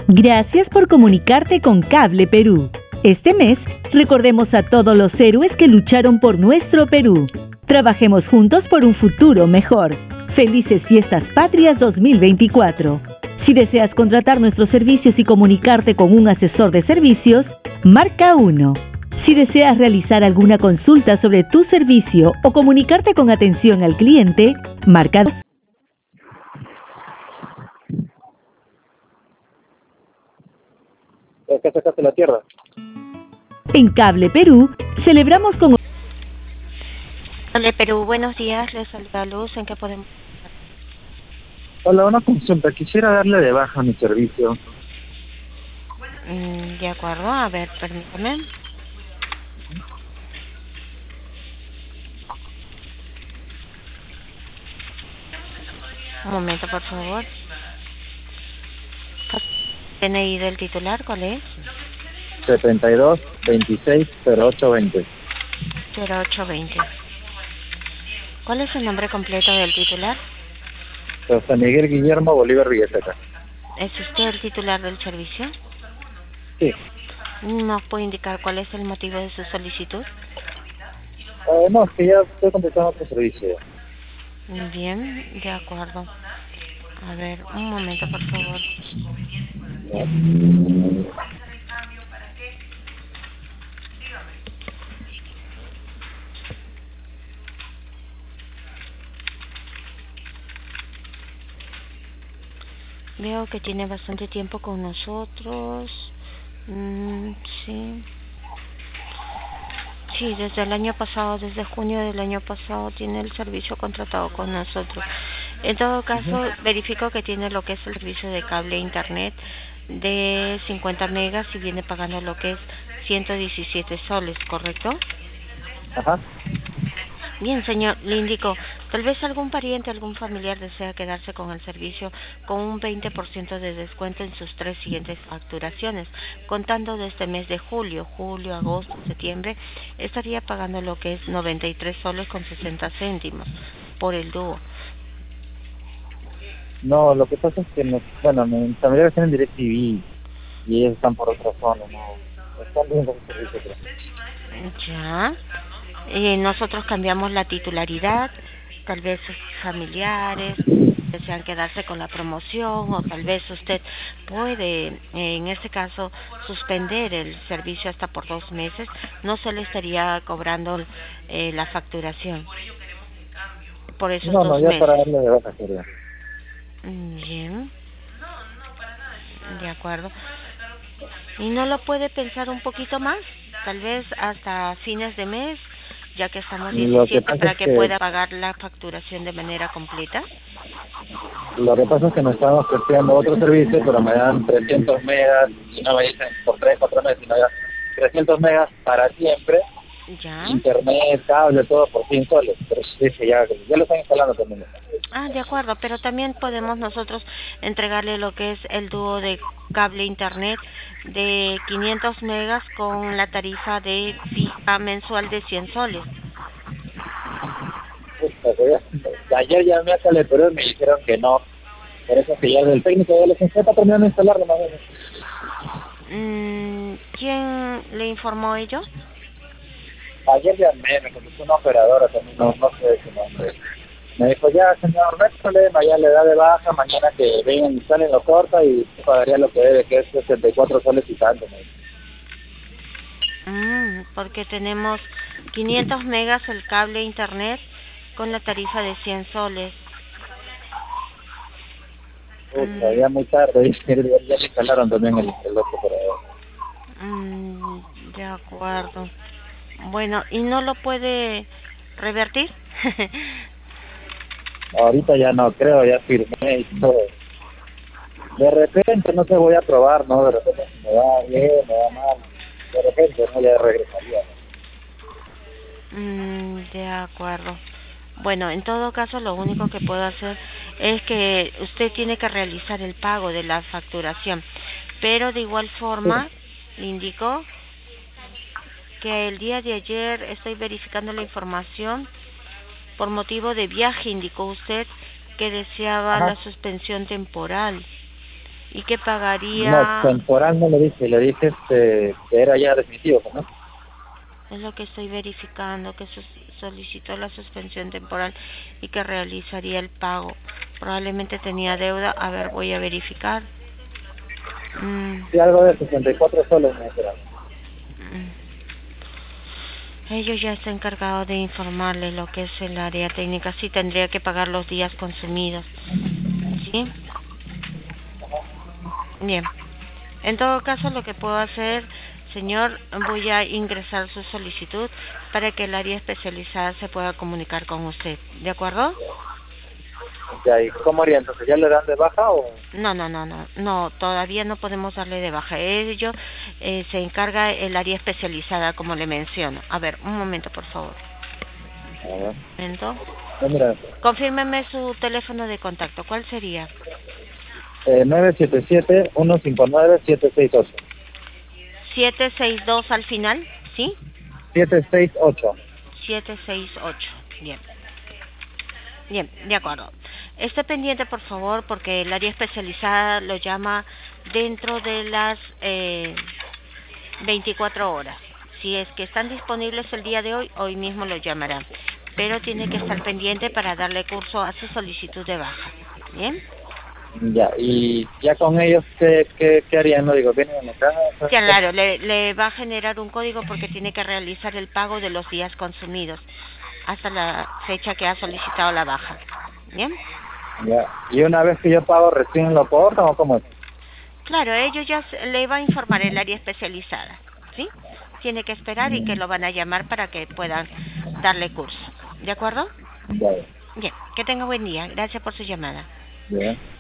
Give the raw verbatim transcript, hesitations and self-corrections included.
Gracias por comunicarte con Cable Perú. Este mes, recordemos a todos los héroes que lucharon por nuestro Perú. Trabajemos juntos por un futuro mejor. Felices Fiestas Patrias dos mil veinticuatro. Si deseas contratar nuestros servicios y comunicarte con un asesor de servicios, marca uno. Si deseas realizar alguna consulta sobre tu servicio o comunicarte con atención al cliente, marca dos. ¿Es que sacaste la tierra? En Cable Perú, celebramos con... Cable Perú, buenos días, les saluda Luz, ¿en qué podemos...? Hola, una consulta, quisiera darle de baja mi servicio. Mm, de acuerdo, a ver, permítame. Un momento, por favor. ¿D N I del titular cuál es? setenta y dos, veintiséis, cero ocho veinte. cero ocho veinte. ¿Cuál es el nombre completo del titular? San Miguel Guillermo Bolívar Villaseca. ¿Es usted el titular del servicio? Sí. ¿Nos puede indicar cuál es el motivo de su solicitud? Eh, no, es que ya estoy completando otro servicio. Bien, de acuerdo. A ver, un momento, por favor. Veo que tiene bastante tiempo con nosotros. Mm, sí. Sí, desde el año pasado, desde junio del año pasado, tiene el servicio contratado con nosotros. En todo caso, verifico que tiene lo que es el servicio de cable e internet de cincuenta megas y viene pagando lo que es ciento diecisiete soles, ¿correcto? Ajá. Bien, señor, le indico, tal vez algún pariente, algún familiar desea quedarse con el servicio con un veinte por ciento de descuento en sus tres siguientes facturaciones, contando de este mes de julio, julio, agosto, septiembre, estaría pagando lo que es noventa y tres soles con sesenta céntimos por el dúo. No, lo que pasa es que, no, bueno, mis familiares tienen DirecTV y ellos están por otra zona, no, están bien con el servicio, creo. Ya. Eh, nosotros cambiamos la titularidad, tal vez sus familiares desean quedarse con la promoción o tal vez usted puede, eh, en este caso, suspender el servicio hasta por dos meses, no se le estaría cobrando eh, la facturación por esos No, dos no, ya meses. para darle de baja sería. Bien, de acuerdo. ¿Y no lo puede pensar un poquito más? Tal vez hasta fines de mes, ya que estamos Lo que diecisiete, pasa para es que que pueda pagar la facturación de manera completa. Lo que pasa es que me están ofreciendo otro servicio, pero me dan trescientos megas, y no me dicen por tres, cuatro meses, sino ya trescientos megas para siempre, Ya. internet, cable, todo por cien soles. Pero sí, sí, ya, ya lo están instalando también. Ah, de acuerdo, pero también podemos nosotros entregarle lo que es el dúo de cable internet de quinientos megas con la tarifa de fija mensual de cien soles. Puta, ya- ayer llamé a Cable Perú y me dijeron que no. Por eso que ya el técnico ya les está terminando de instalarlo más o menos. Mm, ¿quién le informó ello? Ayer llamé, me contestó una operadora también, no, no sé su nombre. Me dijo, ya, señor, no hay problema, ya le da de baja, mañana que vengan y salen, lo corta y pagaría lo que debe, que es sesenta y cuatro soles y tanto. Me dijo. Mm, porque tenemos quinientos megas el cable internet con la tarifa de cien soles. Puta, Mm, ya muy tarde, ya, ya le instalaron también el, el otro operador. mm, de acuerdo. Bueno, ¿y no lo puede revertir? Ahorita ya no, creo, ya firmé y todo. De repente, no sé, voy a probar, ¿no? De repente si me va bien, me va mal. De repente, ¿no? Ya regresaría. Mm, de acuerdo. Bueno, en todo caso, lo único que puedo hacer es que usted tiene que realizar el pago de la facturación, pero de igual Sí. forma, le indico que el día de ayer estoy verificando la información. Por motivo de viaje, indicó usted que deseaba la Ajá. suspensión temporal. ¿Y qué pagaría? No, temporal no le dije, le dije este, que era ya definitivo, ¿no? Es lo que estoy verificando, que sus- solicitó la suspensión temporal y que realizaría el pago. Probablemente tenía deuda. A ver, voy a verificar. Mm, Sí, algo de sesenta y cuatro soles me dijeron. mm. Ellos ya está encargado de informarle lo que es el área técnica. Sí, tendría que pagar los días consumidos. ¿Sí? Bien. En todo caso, lo que puedo hacer, señor, voy a ingresar su solicitud para que el área especializada se pueda comunicar con usted. ¿De acuerdo? Ya, ¿y cómo haría entonces? ¿Ya le dan de baja o...? No, no, no, no, no, todavía no podemos darle de baja. Ello eh, se encarga el área especializada, como le menciono. A ver, un momento, por favor. A ver. Un momento. No, mira, Confírmeme su teléfono de contacto. ¿Cuál sería? eh, nueve siete siete, uno cinco nueve, siete seis ocho. siete seis dos al final, ¿sí? siete seis ocho. siete seis ocho. Bien. Bien, de acuerdo. Esté pendiente, por favor, porque el área especializada lo llama dentro de las eh, veinticuatro horas. Si es que están disponibles el día de hoy, hoy mismo lo llamarán. Pero tiene que estar pendiente para darle curso a su solicitud de baja. ¿Bien? Ya, y ya con ellos, ¿qué, qué, qué harían? No digo, vienen a mi casa. Ya, claro, le, le va a generar un código porque tiene que realizar el pago de los días consumidos hasta la fecha que ha solicitado la baja. ¿Bien? Ya, y una vez que yo pago, ¿recién lo cortan o cómo es? Claro, ellos ya se- le va a informar el área especializada, ¿sí? Tiene que esperar y que lo van a llamar para que puedan darle curso. ¿De acuerdo? Ya, Bien, que tenga buen día. Gracias por su llamada. ya.